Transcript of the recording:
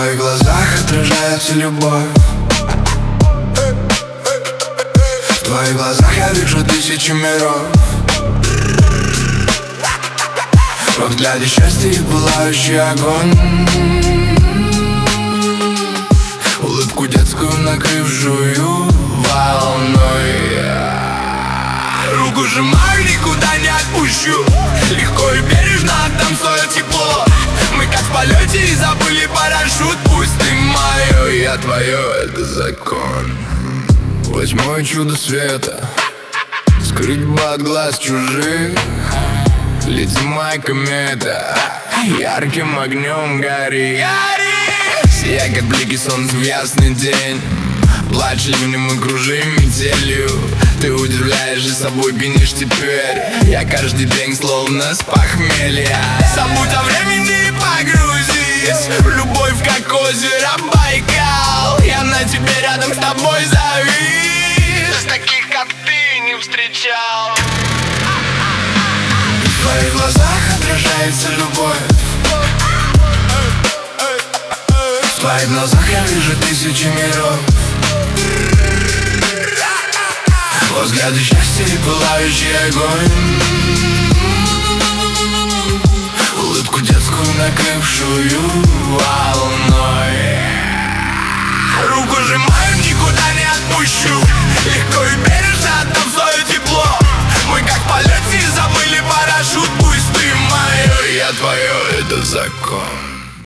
твоих глазах отражается любовь. В твоих глазах я вижу тысячи миров. Во взгляде счастье и пылающий огонь, улыбку детскую накрывшую волной. Руку сжимаю, никуда не отпущу. Легко и бережно отдам свое тепло. Мы как в полете и забыли парашют. Пусть ты мое, я твое, это закон. Восьмое чудо света, скрыть бы от глаз чужих. Ледяная комета, ярким огнем гори. Сияй, как блики солнца в ясный день. Плачь ливнем и кружи метелью. Ты удивляешь и собой пьянишь теперь. Я каждый день словно с похмелья. Забудь о времени и погрузись в любовь, как озеро Байкал. Я на тебе рядом с тобой завис. Таких, как ты, не встречал. В твоих глазах отражается любовь. В твоих глазах я вижу тысячи миров. Во взгляде счастье и пылающий огонь, улыбку детскую накрывшую волной.